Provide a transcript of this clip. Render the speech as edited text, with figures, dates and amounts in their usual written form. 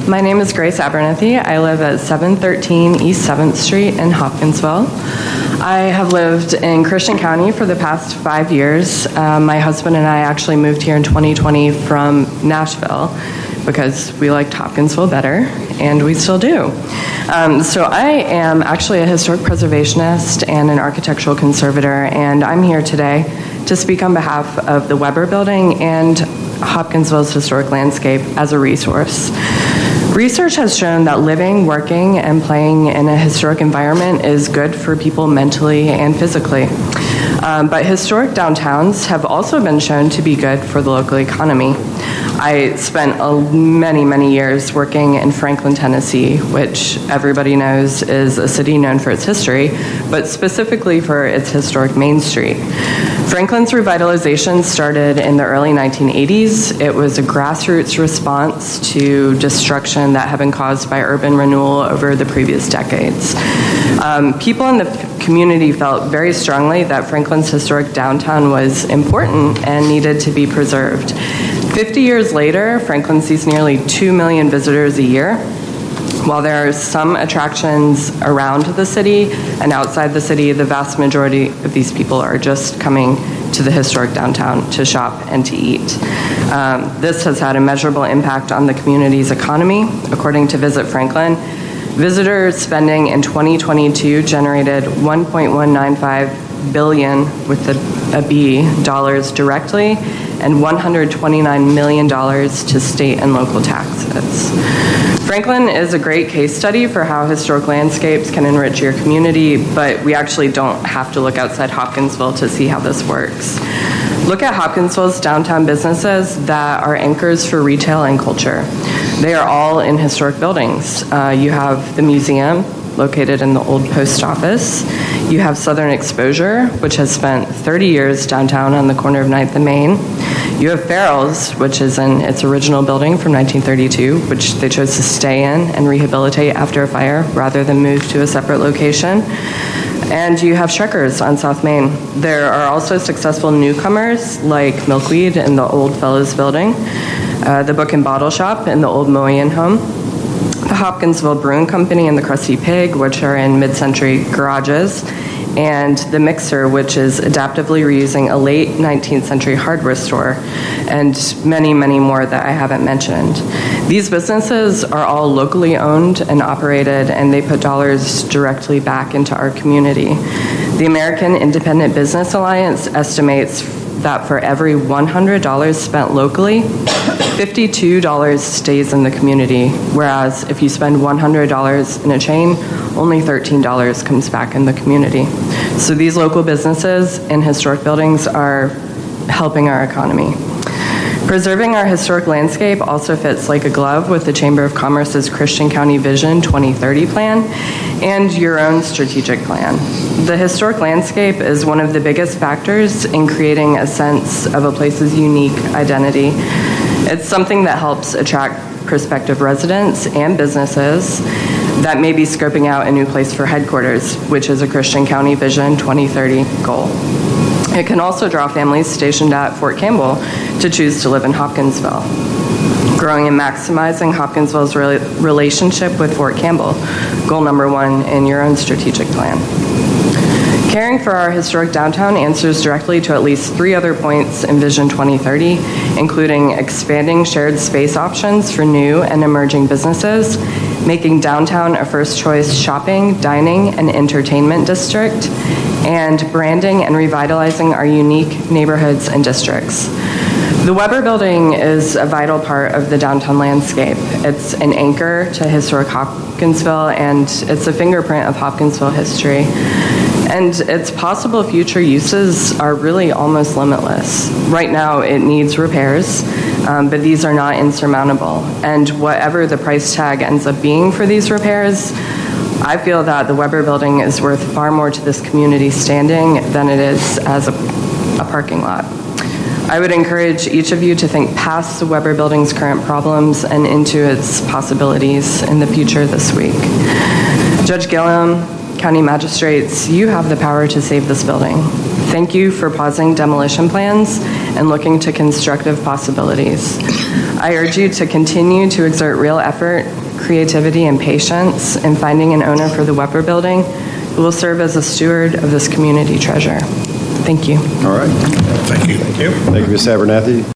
My name is Grace Abernethy. I live at 713 East 7th Street in Hopkinsville. I have lived in Christian County for the past 5 years. My husband and I actually moved here in 2020 from Nashville because we liked Hopkinsville better, and we still do. So I am actually a historic preservationist and an architectural conservator, and I'm here today to speak on behalf of the Weber Building and Hopkinsville's historic landscape as a resource. Research has shown that living, working, and playing in a historic environment is good for people mentally and physically. But historic downtowns have also been shown to be good for the local economy. I spent many, many years working in Franklin, Tennessee, which everybody knows is a city known for its history, but specifically for its historic Main Street. Franklin's revitalization started in the early 1980s. It was a grassroots response to destruction that had been caused by urban renewal over the previous decades. People in the community felt very strongly that Franklin's historic downtown was important and needed to be preserved. 50 years later, Franklin sees nearly 2 million visitors a year. While there are some attractions around the city and outside the city, the vast majority of these people are just coming to the historic downtown to shop and to eat. This has had a measurable impact on the community's economy. According to Visit Franklin, visitor spending in 2022 generated $1.195 billion with a B dollars directly and $129 million to state and local taxes. Franklin is a great case study for how historic landscapes can enrich your community, but we actually don't have to look outside Hopkinsville to see how this works. Look at Hopkinsville's downtown businesses that are anchors for retail and culture. They are all in historic buildings. You have the museum, located in the old post office. You have Southern Exposure, which has spent 30 years downtown on the corner of 9th and Main. You have Farrell's, which is in its original building from 1932, which they chose to stay in and rehabilitate after a fire rather than move to a separate location. And you have Schrecker's on South Main. There are also successful newcomers like Milkweed in the old Fellows building, the Book and Bottle Shop in the old Moyen home, the Hopkinsville Brewing Company and the Krusty Pig, which are in mid-century garages, and the Mixer, which is adaptively reusing a late 19th century hardware store, and many, many more that I haven't mentioned. These businesses are all locally owned and operated, and they put dollars directly back into our community. The American Independent Business Alliance estimates that for every $100 spent locally, $52 stays in the community, whereas if you spend $100 in a chain, only $13 comes back in the community. So these local businesses and historic buildings are helping our economy. Preserving our historic landscape also fits like a glove with the Chamber of Commerce's Christian County Vision 2030 plan and your own strategic plan. The historic landscape is one of the biggest factors in creating a sense of a place's unique identity. It's something that helps attract prospective residents and businesses that may be scoping out a new place for headquarters, which is a Christian County Vision 2030 goal. It can also draw families stationed at Fort Campbell to choose to live in Hopkinsville. Growing and maximizing Hopkinsville's relationship with Fort Campbell, goal number 1 in your own strategic plan. Caring for our historic downtown answers directly to at least 3 other points in Vision 2030, including expanding shared space options for new and emerging businesses, making downtown a first choice shopping, dining, and entertainment district, and branding and revitalizing our unique neighborhoods and districts. The Weber Building is a vital part of the downtown landscape. It's an anchor to historic Hopkinsville, and it's a fingerprint of Hopkinsville history. And its possible future uses are really almost limitless. Right now, it needs repairs, but these are not insurmountable. And whatever the price tag ends up being for these repairs, I feel that the Weber Building is worth far more to this community standing than it is as a parking lot. I would encourage each of you to think past the Weber Building's current problems and into its possibilities in the future this week. Judge Gillum, County Magistrates, you have the power to save this building. Thank you for pausing demolition plans and looking to constructive possibilities. I urge you to continue to exert real effort, creativity, and patience in finding an owner for the Wepper Building who will serve as a steward of this community treasure. Thank you. All right. Thank you. Thank you. Thank you, Ms. Abernathy.